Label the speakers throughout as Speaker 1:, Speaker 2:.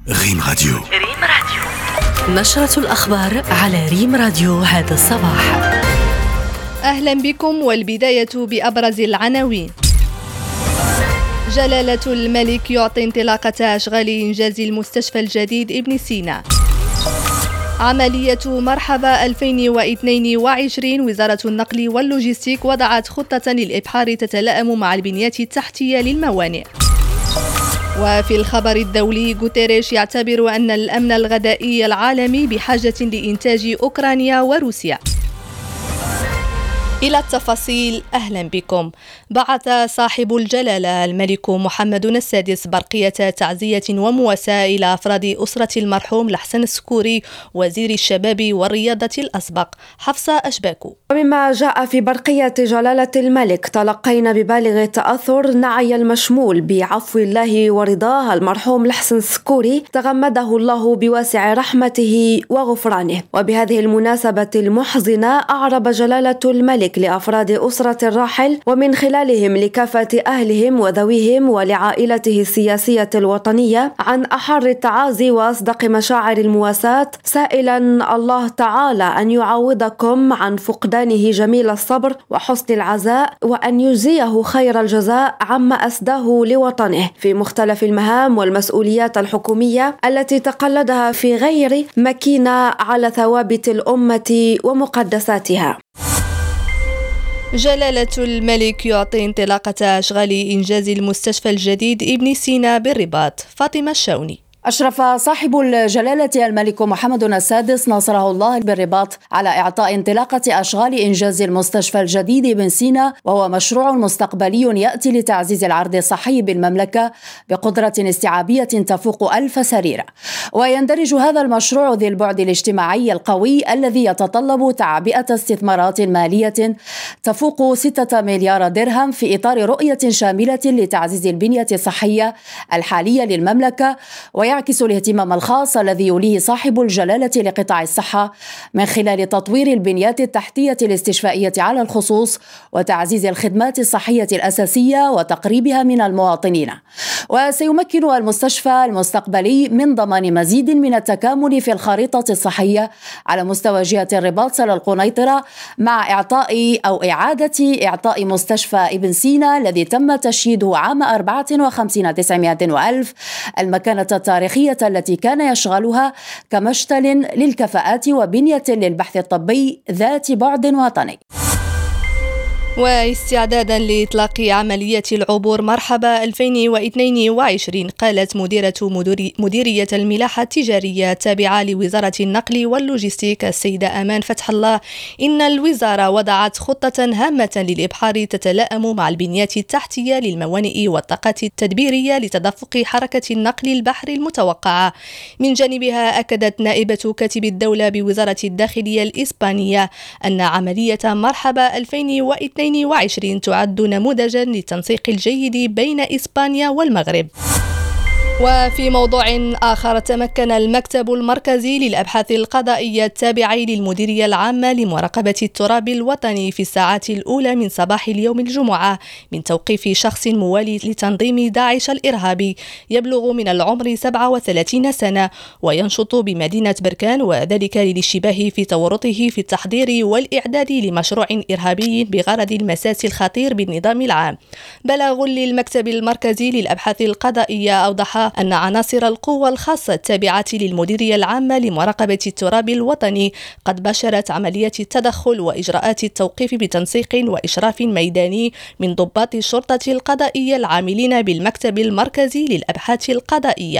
Speaker 1: ريم راديو.
Speaker 2: نشرة الأخبار على ريم راديو هذا الصباح.
Speaker 3: أهلا بكم، والبداية بأبرز العناوين. جلالة الملك يعطي انطلاقة أشغال إنجاز المستشفى الجديد ابن سينا. عملية مرحبا 2022. وزارة النقل واللوجستيك وضعت خطة للإبحار تتلائم مع البنيات التحتية للموانئ. وفي الخبر الدولي، غوتيريش يعتبر أن الأمن الغذائي العالمي بحاجة لإنتاج أوكرانيا وروسيا. إلى التفاصيل، أهلا بكم. بعث صاحب الجلالة الملك محمد السادس برقية تعزية ومواساة إلى أفراد أسرة المرحوم الحسن السكوري وزير الشباب والرياضة الأسبق. حفصة أشباكو.
Speaker 4: ومما جاء في برقية جلالة الملك، تلقينا ببالغ التأثر نعي المشمول بعفو الله ورضاه المرحوم الحسن السكوري، تغمده الله بواسع رحمته وغفرانه. وبهذه المناسبة المحزنة، أعرب جلالة الملك لأفراد أسرة الراحل ومن خلالهم لكافة أهلهم وذويهم ولعائلته السياسية الوطنية عن أحر التعازي وأصدق مشاعر المواساة، سائلا الله تعالى أن يعوضكم عن فقدانه جميل الصبر وحسن العزاء، وأن يجزيه خير الجزاء عما أسداه لوطنه في مختلف المهام والمسؤوليات الحكومية التي تقلدها في غير مكينة على ثوابت الأمة ومقدساتها.
Speaker 3: جلالة الملك يعطي انطلاقة أشغال إنجاز المستشفى الجديد ابن سينا بالرباط. فاطمة الشاوني.
Speaker 5: أشرف صاحب الجلالة الملك محمد السادس ناصره الله بالرباط على إعطاء انطلاقة أشغال إنجاز المستشفى الجديد بن سينا، وهو مشروع مستقبلي يأتي لتعزيز العرض الصحي بالمملكة بقدرة استيعابية تفوق 1000 سرير. ويندرج هذا المشروع ذي البعد الاجتماعي القوي الذي يتطلب تعبئة استثمارات مالية تفوق 6 مليار درهم في إطار رؤية شاملة لتعزيز البنية الصحية الحالية للمملكة، ويعكس الاهتمام الخاص الذي يوليه صاحب الجلالة لقطاع الصحة من خلال تطوير البنيات التحتية الاستشفائية على الخصوص وتعزيز الخدمات الصحية الأساسية وتقريبها من المواطنين. وسيمكن المستشفى المستقبلي من ضمان مزيد من التكامل في الخريطة الصحية على مستوى جهة الرباط سلا القنيطرة، مع إعادة إعطاء مستشفى ابن سينا الذي تم تشييده عام 54,900 المكانة التاريخية التي كان يشغلها كمشتل للكفاءات وبنية للبحث الطبي ذات بعد وطني.
Speaker 3: واستعدادا لإطلاق عملية العبور مرحبا 2022، قالت مديرية الملاحة التجارية التابعة لوزارة النقل واللوجستيك السيدة أمان فتح الله إن الوزارة وضعت خطة هامة للإبحار تتلائم مع البنيات التحتية للموانئ والطاقات التدبيرية لتدفق حركة النقل البحري المتوقعة. من جانبها، أكدت نائبة كاتب الدولة بوزارة الداخلية الإسبانية أن عملية مرحبا 2022 تعد نموذجا للتنسيق الجيد بين إسبانيا والمغرب. وفي موضوع آخر، تمكن المكتب المركزي للأبحاث القضائية التابع للمديرية العامة لمراقبة التراب الوطني في الساعات الأولى من صباح اليوم الجمعة من توقيف شخص موالي لتنظيم داعش الإرهابي يبلغ من العمر 37 سنة وينشط بمدينة بركان، وذلك للاشتباه في تورطه في التحضير والإعداد لمشروع إرهابي بغرض المساس الخطير بالنظام العام. بلاغ للمكتب المركزي للأبحاث القضائية أوضح أن عناصر القوى الخاصة التابعة للمديرية العامة لمراقبة التراب الوطني قد باشرت عملية التدخل وإجراءات التوقيف بتنسيق وإشراف ميداني من ضباط الشرطة القضائية العاملين بالمكتب المركزي للأبحاث القضائية.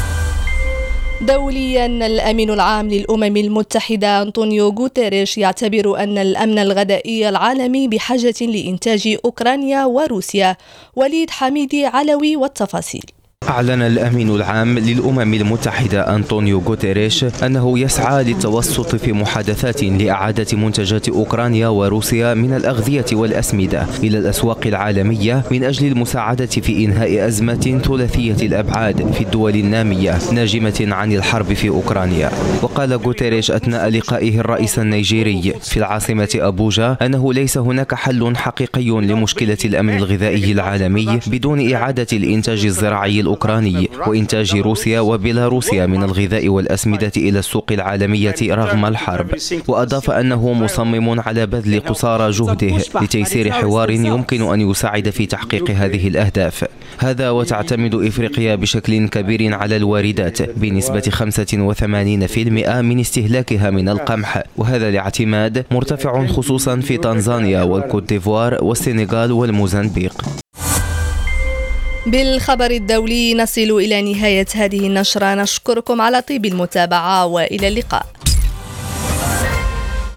Speaker 3: دوليا، الأمين العام للأمم المتحدة أنطونيو غوتيريش يعتبر أن الأمن الغذائي العالمي بحاجة لإنتاج أوكرانيا وروسيا. وليد حميدي علوي والتفاصيل.
Speaker 6: أعلن الأمين العام للأمم المتحدة أنطونيو غوتيريش أنه يسعى للتوسط في محادثات لإعادة منتجات أوكرانيا وروسيا من الأغذية والأسمدة إلى الأسواق العالمية من أجل المساعدة في إنهاء أزمة ثلاثية الأبعاد في الدول النامية ناجمة عن الحرب في أوكرانيا. وقال غوتيريش أثناء لقائه الرئيس النيجيري في العاصمة أبوجا أنه ليس هناك حل حقيقي لمشكلة الأمن الغذائي العالمي بدون إعادة الإنتاج الزراعي الأوكراني الأوكراني وإنتاج روسيا وبيلاروسيا من الغذاء والأسمدة إلى السوق العالمية رغم الحرب. وأضاف أنه مصمم على بذل قصارى جهده لتيسير حوار يمكن أن يساعد في تحقيق هذه الأهداف. هذا وتعتمد إفريقيا بشكل كبير على الواردات بنسبة 85% من استهلاكها من القمح، وهذا الاعتماد مرتفع خصوصا في تنزانيا والكوت ديفوار والسنغال والموزمبيق.
Speaker 3: بالخبر الدولي نصل إلى نهاية هذه النشرة، نشكركم على طيب المتابعة وإلى اللقاء.